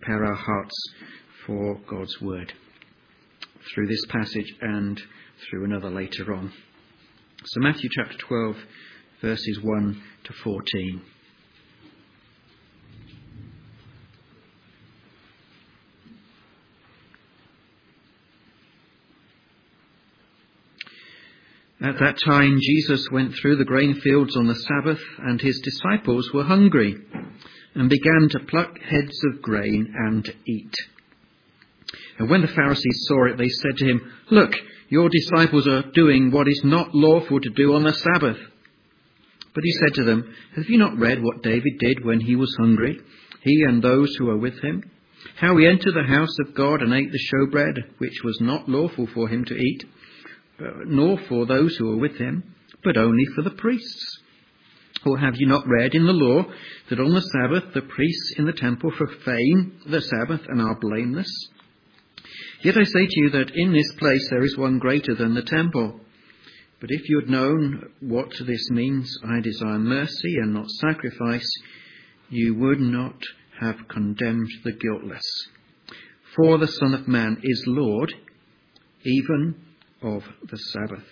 prepare our hearts for God's word through this passage and through another later on. So Matthew chapter 12, verses 1 to 14. At that time Jesus went through the grain fields on the Sabbath, and his disciples were hungry, and began to pluck heads of grain and to eat. And when the Pharisees saw it, they said to him, "Look, your disciples are doing what is not lawful to do on the Sabbath." But he said to them, "Have you not read what David did when he was hungry, he and those who were with him? How he entered the house of God and ate the showbread, which was not lawful for him to eat, nor for those who were with him, but only for the priests? Or have you not read in the law that on the Sabbath the priests in the temple profane the Sabbath and are blameless? Yet I say to you that in this place there is one greater than the temple. But if you had known what this means, I desire mercy and not sacrifice, you would not have condemned the guiltless. For the Son of Man is Lord, even of the Sabbath."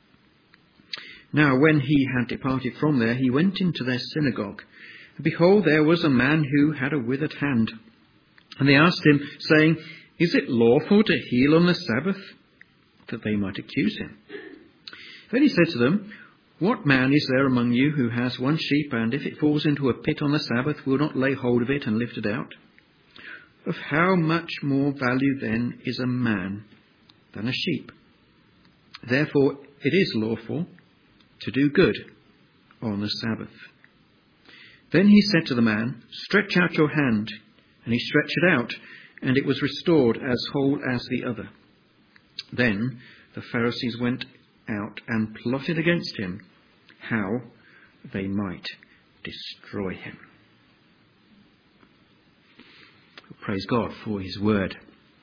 Now when he had departed from there, he went into their synagogue. And behold, there was a man who had a withered hand. And they asked him, saying, "Is it lawful to heal on the Sabbath?" That they might accuse him. Then he said to them, "What man is there among you who has one sheep, and if it falls into a pit on the Sabbath, will not lay hold of it and lift it out? Of how much more value then is a man than a sheep? Therefore it is lawful to do good on the Sabbath." Then he said to the man, "Stretch out your hand." And he stretched it out, and it was restored as whole as the other. Then the Pharisees went out and plotted against him, how they might destroy him. Praise God for his word.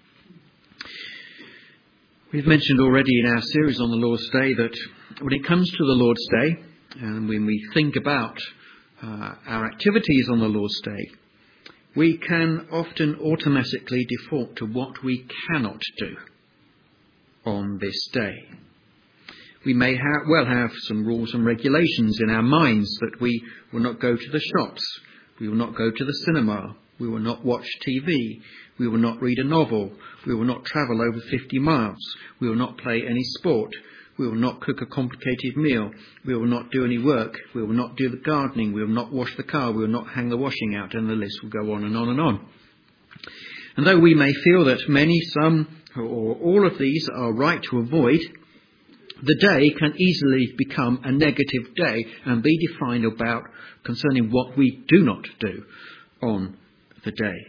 We've mentioned already in our series on the Lord's Day that when it comes to the Lord's Day, and when we think about our activities on the Lord's Day, we can often automatically default to what we cannot do on this day. We may have some rules and regulations in our minds that we will not go to the shops, we will not go to the cinema, we will not watch TV, we will not read a novel, we will not travel over 50 miles, we will not play any sport, we will not cook a complicated meal, we will not do any work, we will not do the gardening, we will not wash the car, we will not hang the washing out, and the list will go on and on and on. And though we may feel that many, some, or all of these are right to avoid, the day can easily become a negative day and be defined about concerning what we do not do on the day.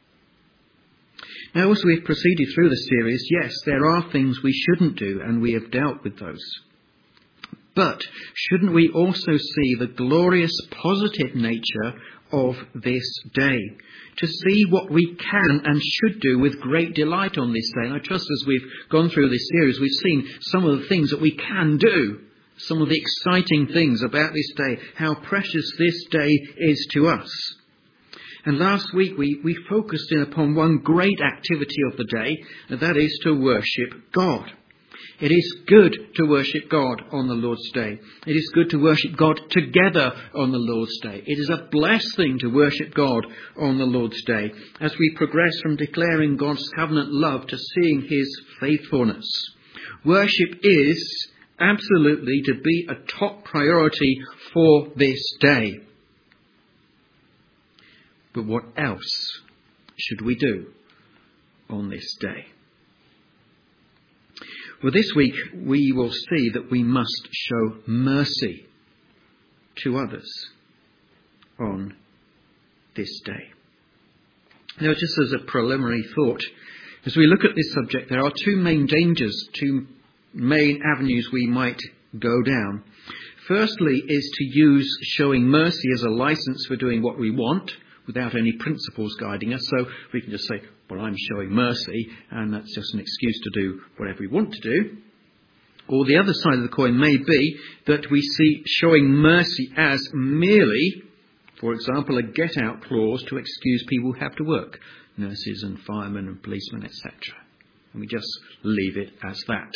Now, as we've proceeded through the series, yes, there are things we shouldn't do, and we have dealt with those. But shouldn't we also see the glorious positive nature of this day? To see what we can and should do with great delight on this day. And I trust as we've gone through this series, we've seen some of the things that we can do, some of the exciting things about this day, how precious this day is to us. And last week we focused in upon one great activity of the day, and that is to worship God. It is good to worship God on the Lord's Day. It is good to worship God together on the Lord's Day. It is a blessed thing to worship God on the Lord's Day as we progress from declaring God's covenant love to seeing his faithfulness. Worship is absolutely to be a top priority for this day. But what else should we do on this day? Well, this week we will see that we must show mercy to others on this day. Now, just as a preliminary thought, as we look at this subject, there are two main dangers, two main avenues we might go down. Firstly is to use showing mercy as a license for doing what we want, without any principles guiding us. So we can just say, well, I'm showing mercy, and that's just an excuse to do whatever we want to do. Or the other side of the coin may be that we see showing mercy as merely For example, a get-out clause to excuse people who have to work, nurses and firemen and policemen, etc. And we just leave it as that.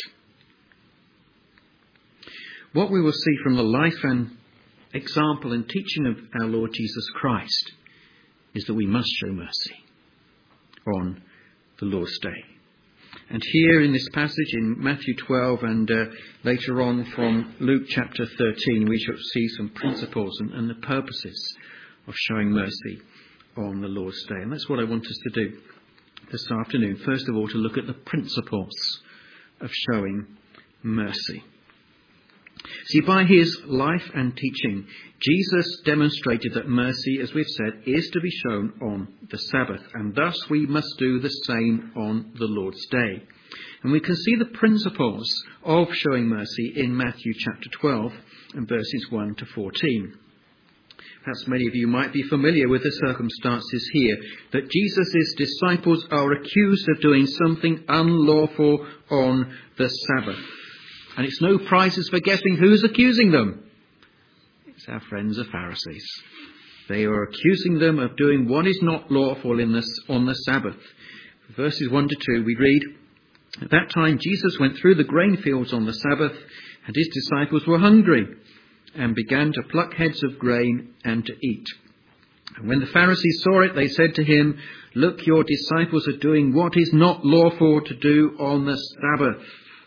What we will see from the life and example and teaching of our Lord Jesus Christ is that we must show mercy on the Lord's Day. And here in this passage in Matthew 12 and later on from Luke chapter 13, we shall see some principles and the purposes of showing mercy on the Lord's Day. And that's what I want us to do this afternoon. First of all, to look at the principles of showing mercy. See, by his life and teaching, Jesus demonstrated that mercy, as we've said, is to be shown on the Sabbath, and thus we must do the same on the Lord's Day. And we can see the principles of showing mercy in Matthew chapter 12 and verses 1 to 14. Perhaps many of you might be familiar with the circumstances here, that Jesus' disciples are accused of doing something unlawful on the Sabbath. And it's no prizes for guessing who's accusing them. It's our friends the Pharisees. They are accusing them of doing what is not lawful on the Sabbath. Verses 1 to 2 we read, "At that time Jesus went through the grain fields on the Sabbath, and his disciples were hungry, and began to pluck heads of grain and to eat. And when the Pharisees saw it, they said to him, 'Look, your disciples are doing what is not lawful to do on the Sabbath.'"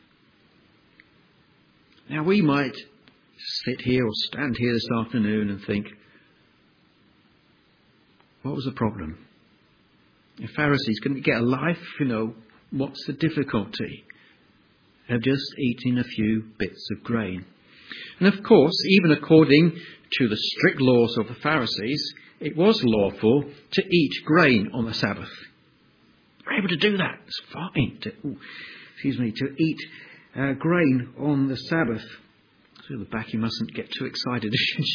Now we might sit here or stand here this afternoon and think, what was the problem? The Pharisees couldn't get a life, what's the difficulty of just eating a few bits of grain? And of course, even according to the strict laws of the Pharisees, it was lawful to eat grain on the Sabbath. They're able to do that. It's fine to eat grain on the Sabbath. So at the back, you mustn't get too excited,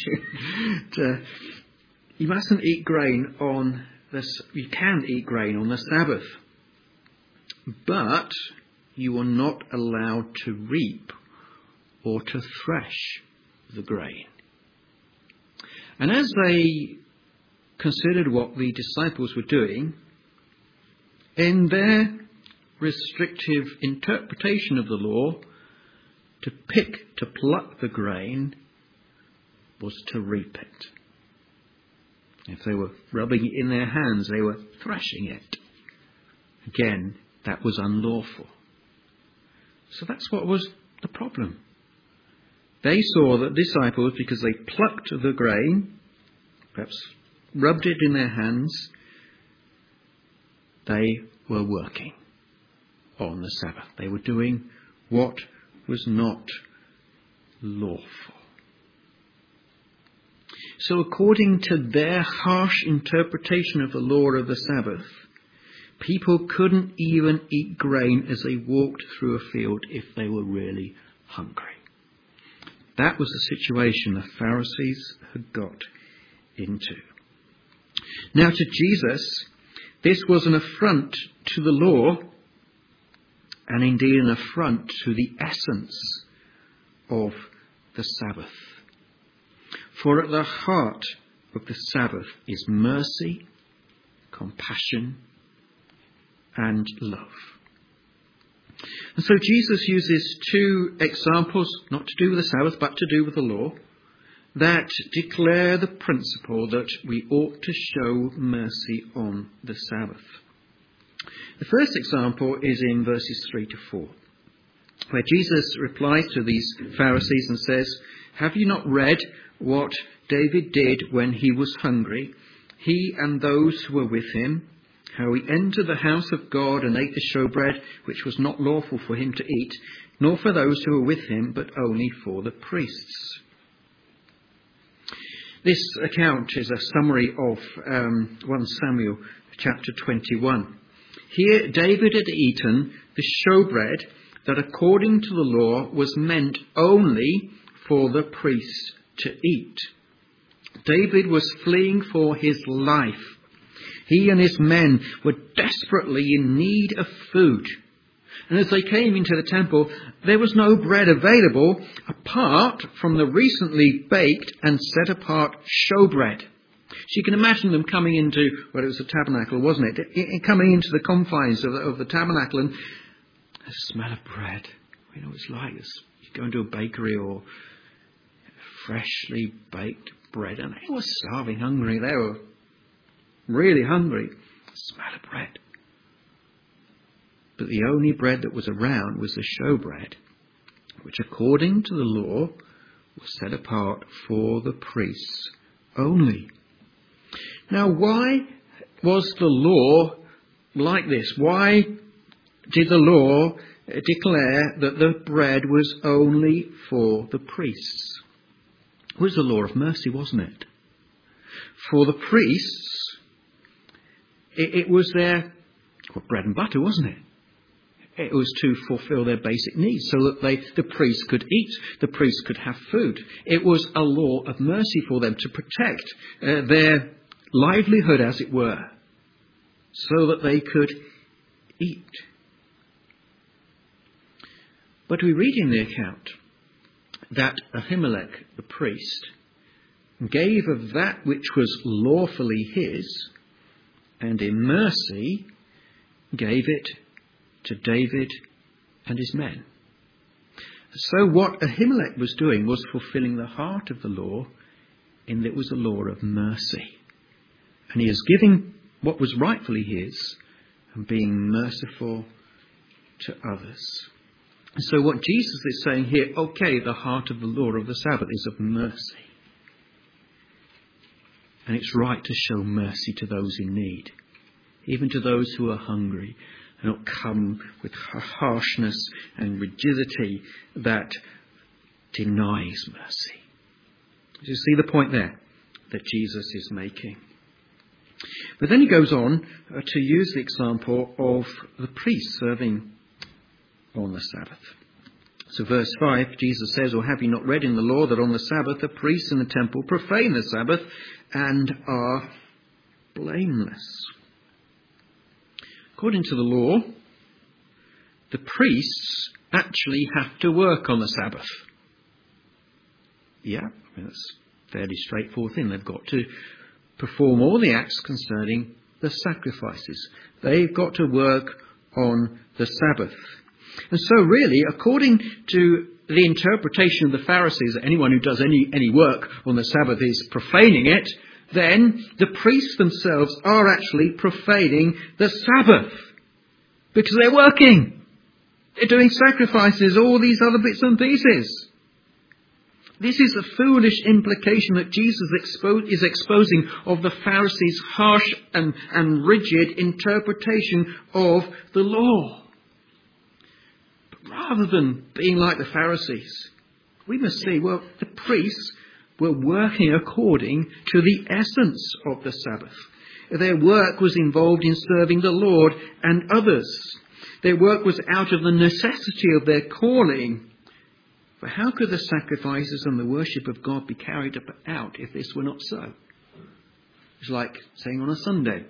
you mustn't eat grain on this. You can eat grain on the Sabbath, but you are not allowed to reap or to thresh the grain. And as they considered what the disciples were doing, in their restrictive interpretation of the law, to pluck the grain was to reap it. If they were rubbing it in their hands, they were threshing it. Again, that was unlawful. So that's what was the problem. They saw that disciples, because they plucked the grain, perhaps rubbed it in their hands, they were working on the Sabbath. They were doing what was not lawful. So according to their harsh interpretation of the law of the Sabbath, people couldn't even eat grain as they walked through a field if they were really hungry. That was the situation the Pharisees had got into. Now to Jesus, this was an affront to the law, and indeed an affront to the essence of the Sabbath. For at the heart of the Sabbath is mercy, compassion, and love. And so Jesus uses two examples, not to do with the Sabbath, but to do with the law, that declare the principle that we ought to show mercy on the Sabbath. The first example is in verses 3 to 4, where Jesus replies to these Pharisees and says, "Have you not read what David did when he was hungry, he and those who were with him, how he entered the house of God and ate the showbread, which was not lawful for him to eat, nor for those who were with him, but only for the priests?" This account is a summary of 1 Samuel chapter 21. Here, David had eaten the showbread that, according to the law, was meant only for the priests to eat. David was fleeing for his life. He and his men were desperately in need of food. And as they came into the temple, there was no bread available apart from the recently baked and set apart showbread. So you can imagine them coming into, well, it was a tabernacle, wasn't it? Coming into the confines of the tabernacle, and the smell of bread. You know what it's like. You go into a bakery or freshly baked bread, and they were starving hungry. They were really hungry. The smell of bread. But the only bread that was around was the showbread, which according to the law was set apart for the priests only. Now, why was the law like this? Why did the law declare that the bread was only for the priests? It was the law of mercy, wasn't it? For the priests, it was their bread and butter, wasn't it? It was to fulfill their basic needs so that the priests could eat, the priests could have food. It was a law of mercy for them to protect their livelihood, as it were, so that they could eat. But we read in the account that Ahimelech, the priest, gave of that which was lawfully his, and in mercy gave it to David and his men. So what Ahimelech was doing was fulfilling the heart of the law, in that it was a law of mercy. And he is giving what was rightfully his and being merciful to others. And so what Jesus is saying here, okay, the heart of the law of the Sabbath is of mercy. And it's right to show mercy to those in need, even to those who are hungry, and not come with harshness and rigidity that denies mercy. Do you see the point there that Jesus is making? But then he goes on to use the example of the priest serving on the Sabbath. So verse 5, Jesus says, "Or have you not read in the law that on the Sabbath the priests in the temple profane the Sabbath and are blameless?" According to the law, the priests actually have to work on the Sabbath. Yeah, that's a fairly straightforward thing. They've got to perform all the acts concerning the sacrifices. They've got to work on the Sabbath. And so really, according to the interpretation of the Pharisees, that anyone who does any work on the Sabbath is profaning it, then the priests themselves are actually profaning the Sabbath. Because they're working. They're doing sacrifices, all these other bits and pieces. This is a foolish implication that Jesus is exposing of the Pharisees' harsh and rigid interpretation of the law. But rather than being like the Pharisees, we must see, well, the priests were working according to the essence of the Sabbath. Their work was involved in serving the Lord and others. Their work was out of the necessity of their calling. For how could the sacrifices and the worship of God be carried out if this were not so? It's like saying on a Sunday,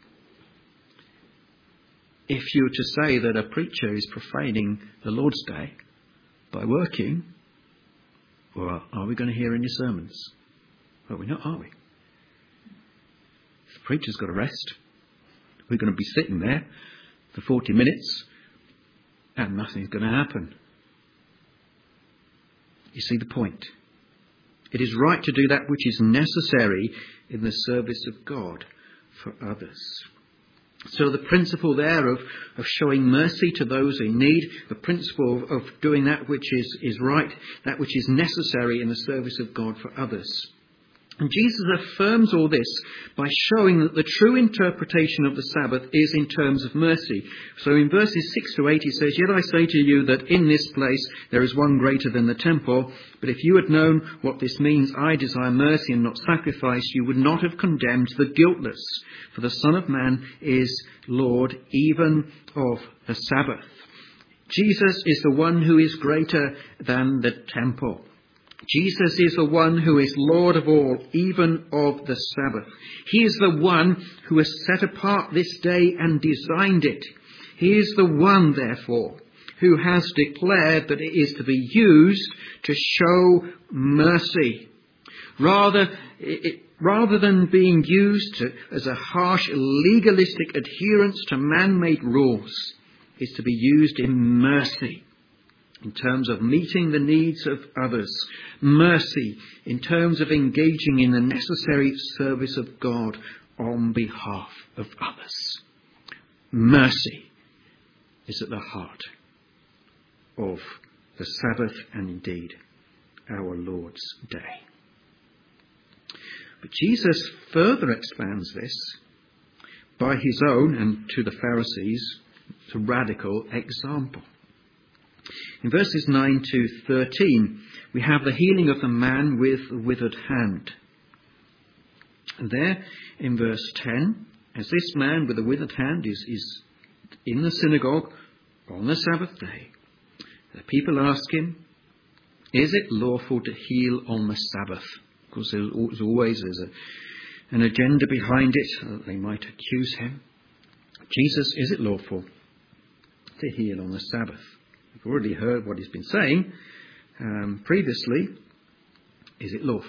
if you were to say that a preacher is profaning the Lord's Day by working, well, are we going to hear any sermons? Well, we're not, are we? The preacher's got to rest. We're going to be sitting there for 40 minutes and nothing's going to happen. You see the point? It is right to do that which is necessary in the service of God for others. So the principle there of showing mercy to those in need, the principle of doing that which is right, that which is necessary in the service of God for others. And Jesus affirms all this by showing that the true interpretation of the Sabbath is in terms of mercy. So in verses 6 to 8 he says, "Yet I say to you that in this place there is one greater than the temple. But if you had known what this means, I desire mercy and not sacrifice, you would not have condemned the guiltless. For the Son of Man is Lord even of the Sabbath." Jesus is the one who is greater than the temple. Jesus is the one who is Lord of all, even of the Sabbath. He is the one who has set apart this day and designed it. He is the one, therefore, who has declared that it is to be used to show mercy. Rather, rather than being used as a harsh legalistic adherence to man-made rules, is to be used in mercy in terms of meeting the needs of others. Mercy in terms of engaging in the necessary service of God on behalf of others. Mercy is at the heart of the Sabbath and indeed our Lord's Day. But Jesus further expands this by his own, and to the Pharisees, radical example. In verses 9 to 13, we have the healing of the man with the withered hand. And there, in verse 10, as this man with the withered hand is in the synagogue on the Sabbath day, the people ask him, is it lawful to heal on the Sabbath? Of course, there's always an agenda behind it. They might accuse him. Jesus, is it lawful to heal on the Sabbath? We've already heard what he's been saying previously. Is it lawful?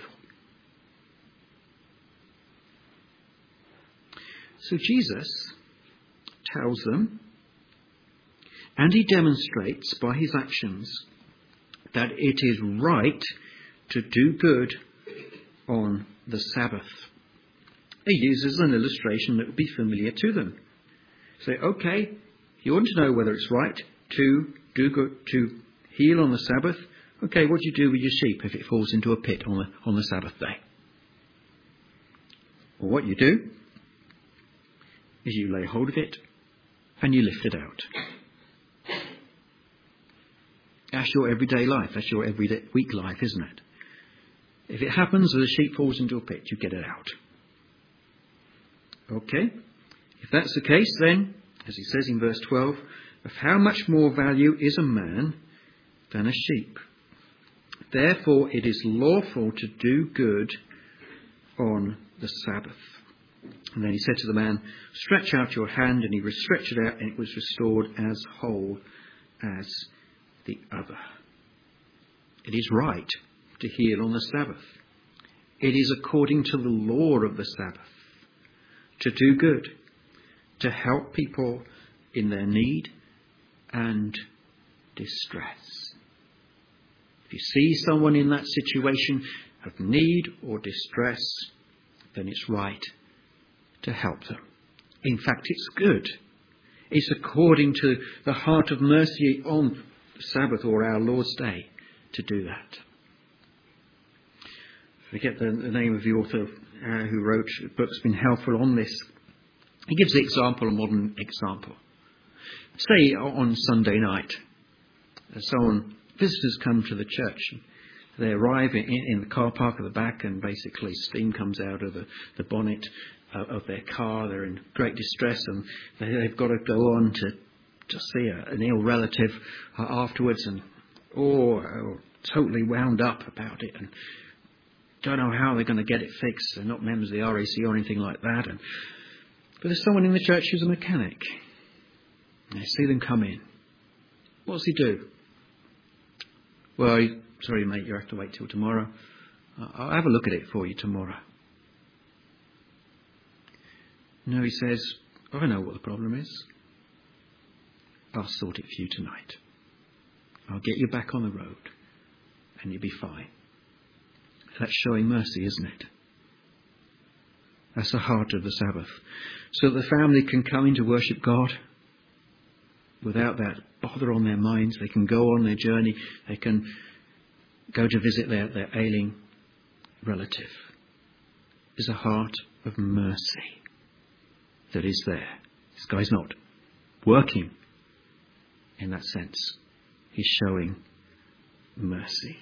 So Jesus tells them, and he demonstrates by his actions, that it is right to do good on the Sabbath. He uses an illustration that would be familiar to them. Say, okay, you want to know whether it's right to do good, to heal on the Sabbath. Okay, what do you do with your sheep if it falls into a pit on the Sabbath day? Well, what you do is you lay hold of it and you lift it out. That's your everyday life. That's your every week life, isn't it? If it happens that a sheep falls into a pit, you get it out. Okay? If that's the case, then, as he says in verse 12, of how much more value is a man than a sheep? Therefore, it is lawful to do good on the Sabbath. And then he said to the man, stretch out your hand, and he stretched it out, and it was restored as whole as the other. It is right to heal on the Sabbath. It is according to the law of the Sabbath to do good, to help people in their need and distress. If you see someone in that situation of need or distress, then it's right to help them. In fact, it's good. It's according to the heart of mercy on Sabbath or our Lord's Day to do that. I forget the name of the author who wrote a book that's been helpful on this. He gives the example, a modern example. Say on Sunday night, visitors come to the church. They arrive in the car park at the back, and basically steam comes out of the bonnet of their car. They're in great distress, and they've got to go on to see an ill relative afterwards, and totally wound up about it, and don't know how they're going to get it fixed. They're not members of the RAC or anything like that. But there's someone in the church who's a mechanic. And they see them come in. What does he do? Well, sorry mate, you have to wait till tomorrow. I'll have a look at it for you tomorrow. No, he says, I know what the problem is. I'll sort it for you tonight. I'll get you back on the road and you'll be fine. That's showing mercy, isn't it? That's the heart of the Sabbath. So that the family can come in to worship God without that bother on their minds. They can go on their journey. They can go to visit their ailing relative. There's a heart of mercy that is there. This guy's not working in that sense. He's showing mercy.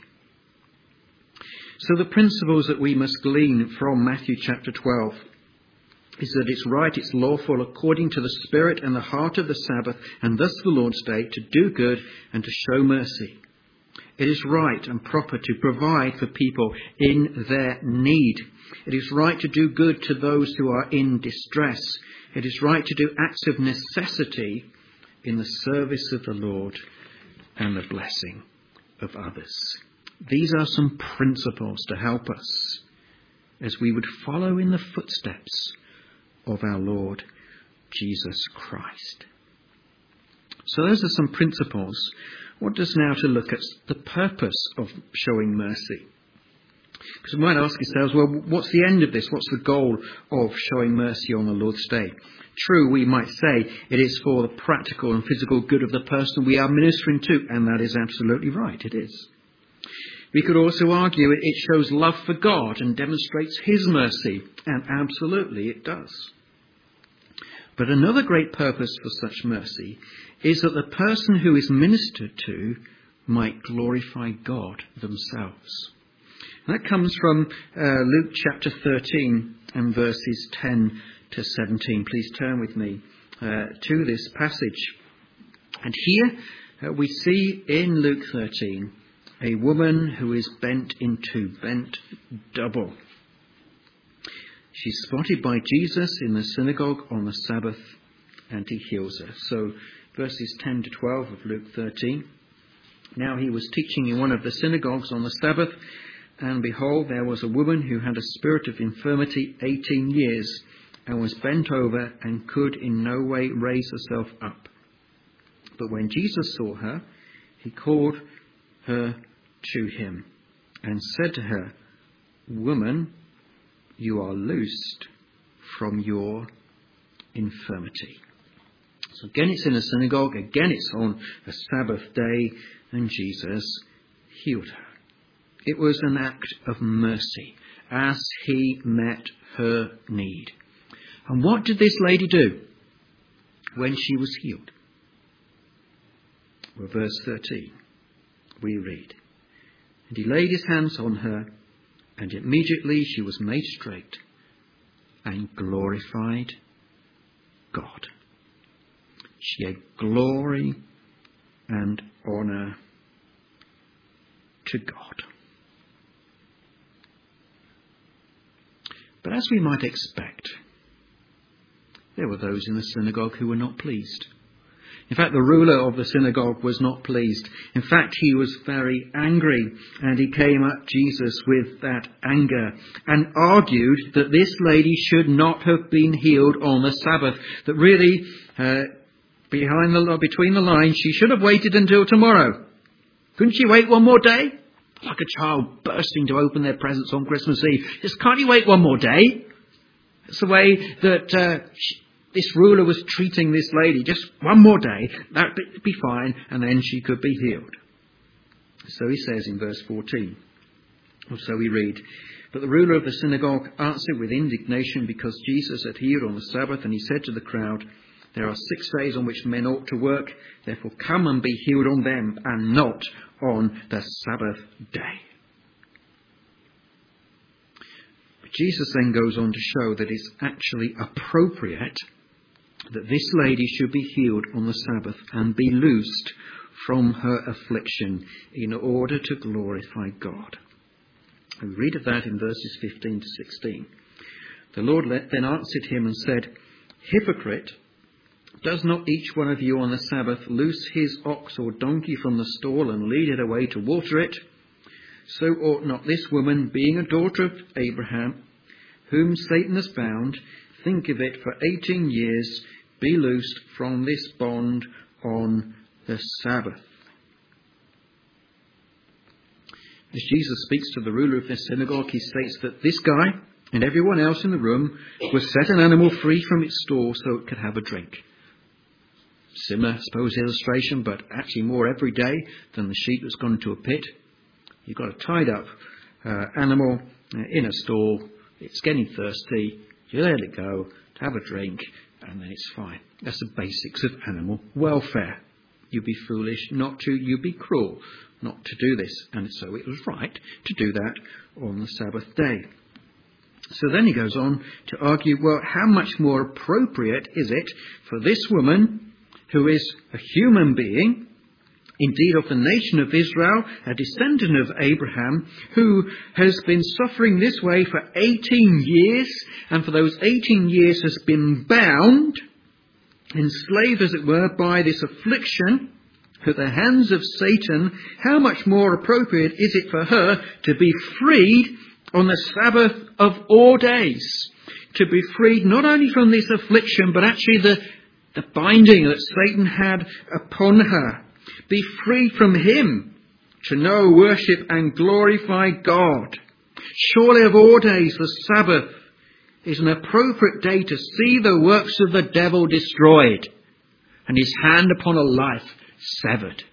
So the principles that we must glean from Matthew chapter 12 is that it's right, it's lawful according to the spirit and the heart of the Sabbath and thus the Lord's Day to do good and to show mercy. It is right and proper to provide for people in their need. It is right to do good to those who are in distress. It is right to do acts of necessity in the service of the Lord and the blessing of others. These are some principles to help us as we would follow in the footsteps of our Lord Jesus Christ. So those are some principles. What does now to look at the purpose of showing mercy? Because we might ask ourselves, well, what's the end of this? What's the goal of showing mercy on the Lord's Day? True, we might say it is for the practical and physical good of the person we are ministering to, and that is absolutely right, it is. We could also argue it shows love for God and demonstrates his mercy, and absolutely it does. But another great purpose for such mercy is that the person who is ministered to might glorify God themselves. That comes from Luke chapter 13 and verses 10 to 17. Please turn with me to this passage. And here we see in Luke 13 a woman who is bent in two, bent double. She's spotted by Jesus in the synagogue on the Sabbath, and he heals her. So verses 10 to 12 of Luke 13. Now he was teaching in one of the synagogues on the Sabbath, and behold, there was a woman who had a spirit of infirmity 18 years, and was bent over and could in no way raise herself up. But when Jesus saw her, he called her to him and said to her, "Woman, you are loosed from your infirmity." So again it's in a synagogue, again it's on a Sabbath day, and Jesus healed her. It was an act of mercy as he met her need. And what did this lady do when she was healed? Well, verse 13, we read, "And he laid his hands on her, and immediately she was made straight and glorified God." She gave glory and honour to God. But as we might expect, there were those in the synagogue who were not pleased. In fact, the ruler of the synagogue was not pleased. In fact, he was very angry, and he came at Jesus with that anger and argued that this lady should not have been healed on the Sabbath, that really, between the lines, she should have waited until tomorrow. Couldn't she wait one more day? Like a child bursting to open their presents on Christmas Eve. Just, can't you wait one more day? It's the way that this ruler was treating this lady. Just one more day, that would be fine, and then she could be healed. So he says in verse 14, or so we read, "But the ruler of the synagogue answered with indignation because Jesus had healed on the Sabbath, and he said to the crowd, 'There are 6 days on which men ought to work. Therefore come and be healed on them, and not on the Sabbath day.'" But Jesus then goes on to show that it's actually appropriate that this lady should be healed on the Sabbath and be loosed from her affliction in order to glorify God. We read of that in verses 15 to 16. "The Lord then answered him and said, 'Hypocrite, does not each one of you on the Sabbath loose his ox or donkey from the stall and lead it away to water it? So ought not this woman, being a daughter of Abraham, whom Satan has bound, think of it, for 18 years, be loosed from this bond on the Sabbath?'" As Jesus speaks to the ruler of this synagogue, he states that this guy and everyone else in the room was set an animal free from its stall so it could have a drink. Similar, I suppose, illustration, but actually more everyday than the sheep that's gone into a pit. You've got a tied up animal in a stall. It's getting thirsty. You let it go to have a drink, and then it's fine. That's the basics of animal welfare. You'd be foolish not to. You'd be cruel not to do this. And so it was right to do that on the Sabbath day. So then he goes on to argue, well, how much more appropriate is it for this woman, who is a human being, indeed of the nation of Israel, a descendant of Abraham, who has been suffering this way for 18 years, and for those 18 years has been bound, enslaved as it were, by this affliction at the hands of Satan. How much more appropriate is it for her to be freed on the Sabbath of all days, to be freed not only from this affliction, but actually the binding that Satan had upon her. Be freed from him to know, worship and glorify God. Surely of all days the Sabbath is an appropriate day to see the works of the devil destroyed and his hand upon a life severed.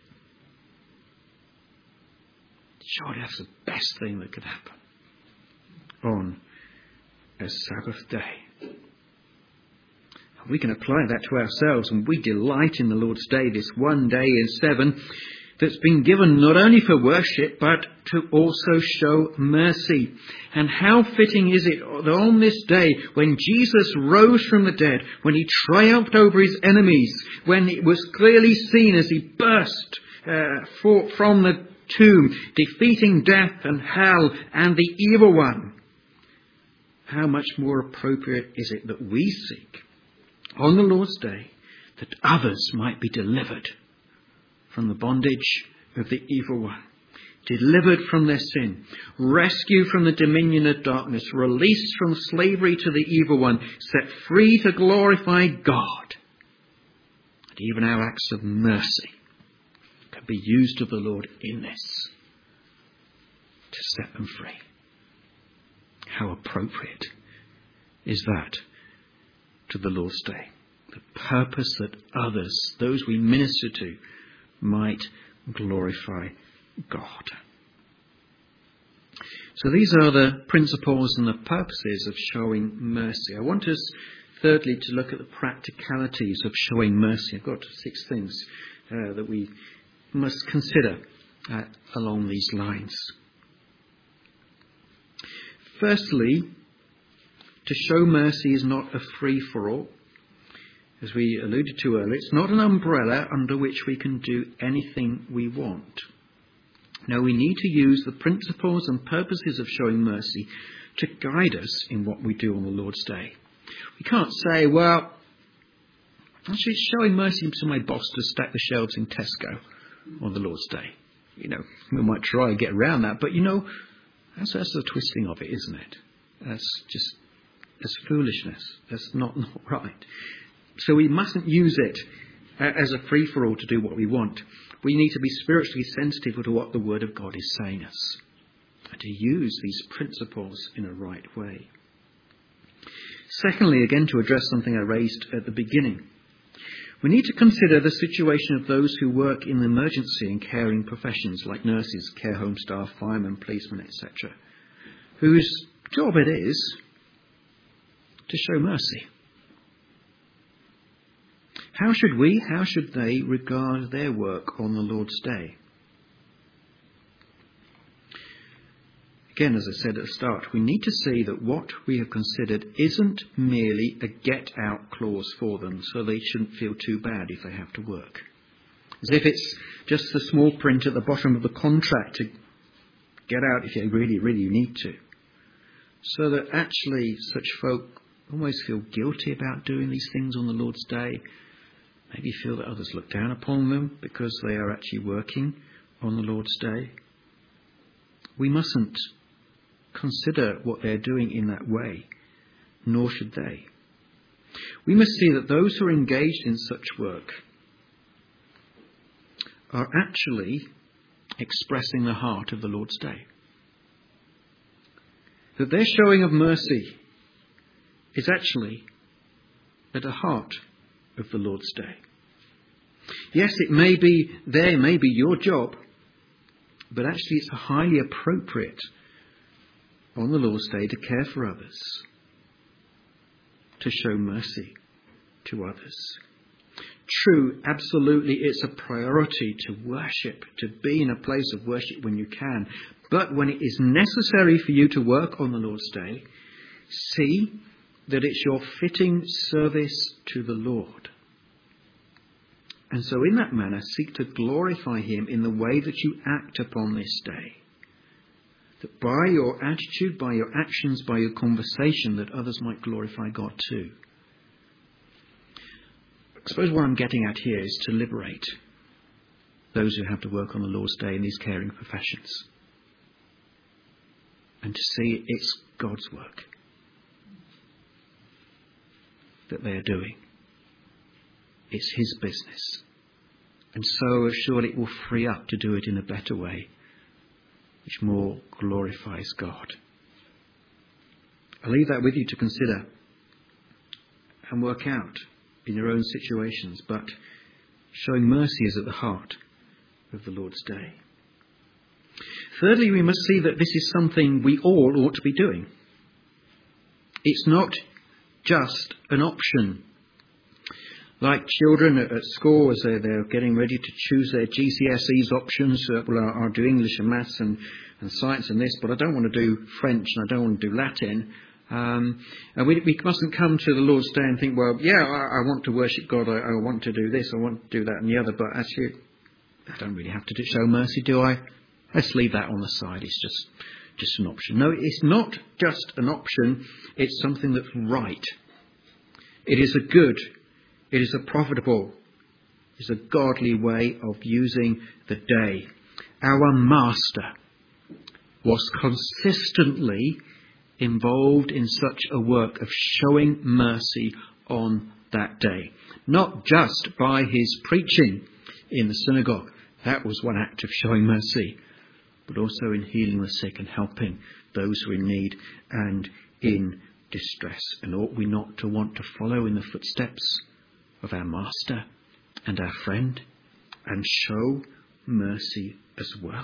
Surely that's the best thing that could happen on a Sabbath day. We can apply that to ourselves, and we delight in the Lord's Day, this one day in 7 that's been given not only for worship but to also show mercy. And how fitting is it that on this day, when Jesus rose from the dead, when he triumphed over his enemies, when it was clearly seen as he burst from the tomb, defeating death and hell and the evil one, how much more appropriate is it that we seek on the Lord's Day that others might be delivered from the bondage of the evil one, delivered from their sin, rescued from the dominion of darkness, released from slavery to the evil one, set free to glorify God. And even our acts of mercy can be used of the Lord in this to set them free. How appropriate is that to the Lord's Day? The purpose that others, those we minister to, might glorify God. So these are the principles and the purposes of showing mercy. I want us, thirdly, to look at the practicalities of showing mercy. I've got 6 things that we must consider along these lines. Firstly, to show mercy is not a free-for-all. As we alluded to earlier, it's not an umbrella under which we can do anything we want. No, we need to use the principles and purposes of showing mercy to guide us in what we do on the Lord's Day. We can't say, well, actually it's showing mercy to my boss to stack the shelves in Tesco on the Lord's Day. You know, we might try and get around that, but you know, that's the twisting of it, isn't it? That's foolishness. That's not right. So we mustn't use it as a free-for-all to do what we want. We need to be spiritually sensitive to what the Word of God is saying us, and to use these principles in a right way. Secondly, again, to address something I raised at the beginning, we need to consider the situation of those who work in the emergency and caring professions like nurses, care home staff, firemen, policemen, etc., whose job it is to show mercy. How should they regard their work on the Lord's Day? Again, as I said at the start, we need to see that what we have considered isn't merely a get-out clause for them, so they shouldn't feel too bad if they have to work. As if it's just the small print at the bottom of the contract to get out if you really, really need to. So that actually such folk almost feel guilty about doing these things on the Lord's Day. Maybe feel that others look down upon them because they are actually working on the Lord's Day. We mustn't consider what they're doing in that way, nor should they. We must see that those who are engaged in such work are actually expressing the heart of the Lord's Day. That their showing of mercy is actually at the heart of the Lord's Day. Yes, it may be your job, but actually it's highly appropriate on the Lord's Day to care for others, to show mercy to others. True, absolutely, it's a priority to worship, to be in a place of worship when you can. But when it is necessary for you to work on the Lord's Day, see that it's your fitting service to the Lord. And so in that manner, seek to glorify him in the way that you act upon this day. That by your attitude, by your actions, by your conversation, that others might glorify God too. I suppose what I'm getting at here is to liberate those who have to work on the Lord's Day in these caring professions. and to see it's God's work that they are doing. It's his business. And so surely it will free up to do it in a better way, which more glorifies God. I'll leave that with you to consider and work out in your own situations, but showing mercy is at the heart of the Lord's Day. Thirdly, we must see that this is something we all ought to be doing. It's not just an option. Like children at school, as they're getting ready to choose their GCSEs options, I'll do English and maths and science and this, but I don't want to do French and I don't want to do Latin. And we mustn't come to the Lord's Day and think, well, yeah, I want to worship God, I want to do this, I want to do that and the other, but actually, I don't really have to show mercy, do I? Let's leave that on the side. It's just an option. No, it's not just an option. It's something that's right. It is a good, it is a profitable, it is a godly way of using the day. Our Master was consistently involved in such a work of showing mercy on that day. Not just by his preaching in the synagogue. That was one act of showing mercy. But also in healing the sick and helping those who are in need and in distress. And ought we not to want to follow in the footsteps of our Master and our friend and show mercy as well?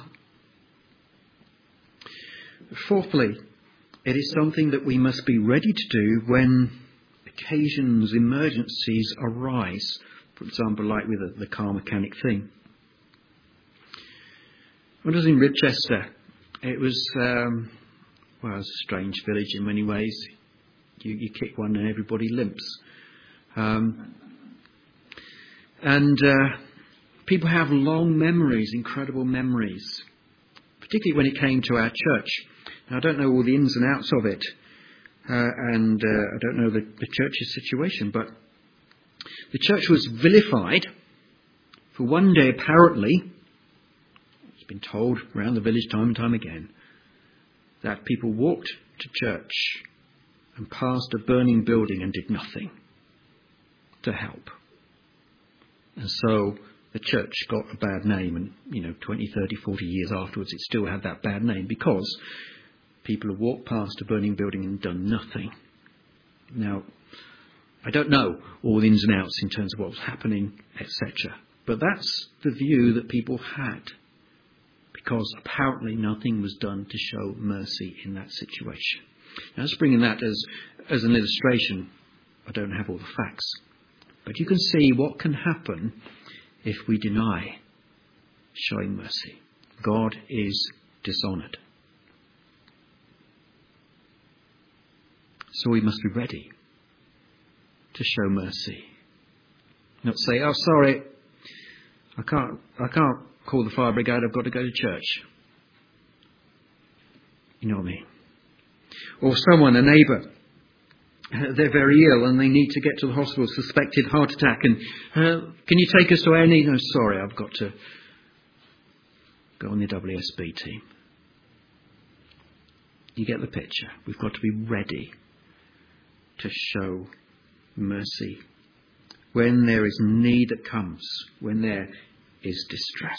Fourthly, it is something that we must be ready to do when occasions, emergencies arise. For example, like with the car mechanic thing. When I was in Ridchester, it was a strange village in many ways. You kick one and everybody limps. And people have long memories, incredible memories, particularly when it came to our church. Now, I don't know all the ins and outs of it, and I don't know the church's situation, but the church was vilified for one day, apparently. Been told around the village time and time again that people walked to church and passed a burning building and did nothing to help. And so the church got a bad name, and 20, 30, 40 years afterwards it still had that bad name because people have walked past a burning building and done nothing. Now, I don't know all the ins and outs in terms of what was happening, etc. But that's the view that people had. Because apparently nothing was done to show mercy in that situation. Now, just bringing that as an illustration, I don't have all the facts. But you can see what can happen if we deny showing mercy. God is dishonoured. So we must be ready to show mercy. Not say, oh, sorry, I can't call the fire brigade, I've got to go to church. You know what I mean? Or someone, a neighbour, they're very ill and they need to get to the hospital, suspected heart attack, and can you take us to A&E? No, sorry, I've got to go on the WSB team. You get the picture. We've got to be ready to show mercy when there is need that comes, when there is distress.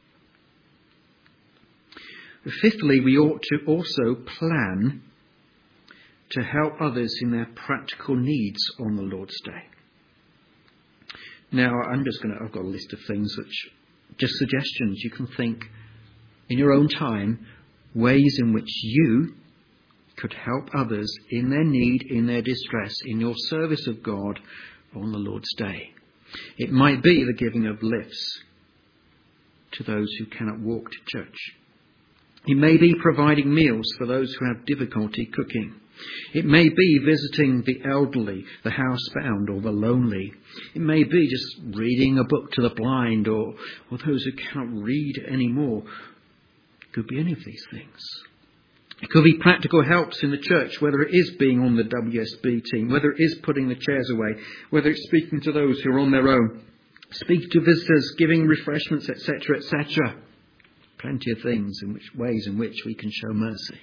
Fifthly, we ought to also plan to help others in their practical needs on the Lord's Day. Now, I've got a list of things which, just suggestions. You can think in your own time, ways in which you could help others in their need, in their distress, in your service of God on the Lord's Day. It might be the giving of lifts to those who cannot walk to church. It may be providing meals for those who have difficulty cooking. It may be visiting the elderly, the housebound or the lonely. It may be just reading a book to the blind or those who cannot read anymore. It could be any of these things. It could be practical helps in the church, whether it is being on the WSB team, whether it is putting the chairs away, whether it's speaking to those who are on their own, speaking to visitors, giving refreshments, etc., etc. Plenty of things, ways in which we can show mercy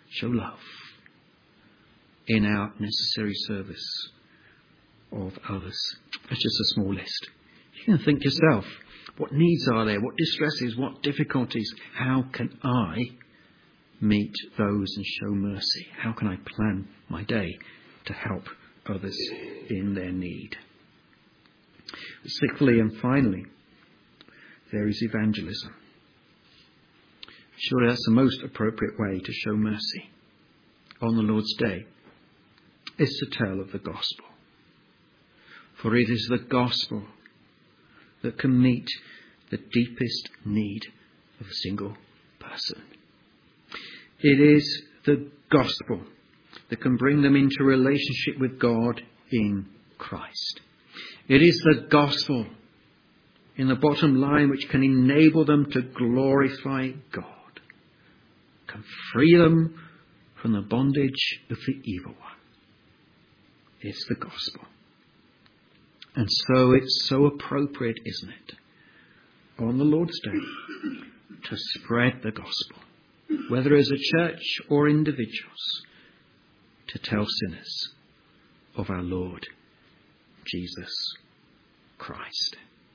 show love in our necessary service of others. That's just a small list. You can think yourself, what needs are there? What distresses? What difficulties? How can I meet those and show mercy? How can I plan my day to help others in their need? Sixthly and finally, there is evangelism. Surely that's the most appropriate way to show mercy on the Lord's Day, is to tell of the gospel. For it is the gospel that can meet the deepest need of a single person. It is the gospel that can bring them into relationship with God in Christ. It is the gospel, in the bottom line, which can enable them to glorify God, can free them from the bondage of the evil one. It's the gospel. And so it's so appropriate, isn't it, on the Lord's Day to spread the gospel, whether as a church or individuals, to tell sinners of our Lord Jesus Christ.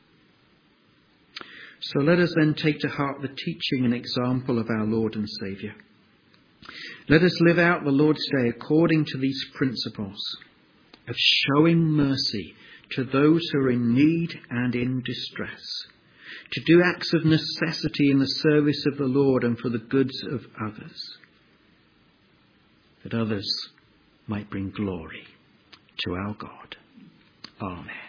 So let us then take to heart the teaching and example of our Lord and Saviour. Let us live out the Lord's Day according to these principles of showing mercy to those who are in need and in distress, to do acts of necessity in the service of the Lord and for the goods of others, that others might bring glory to our God. Amen.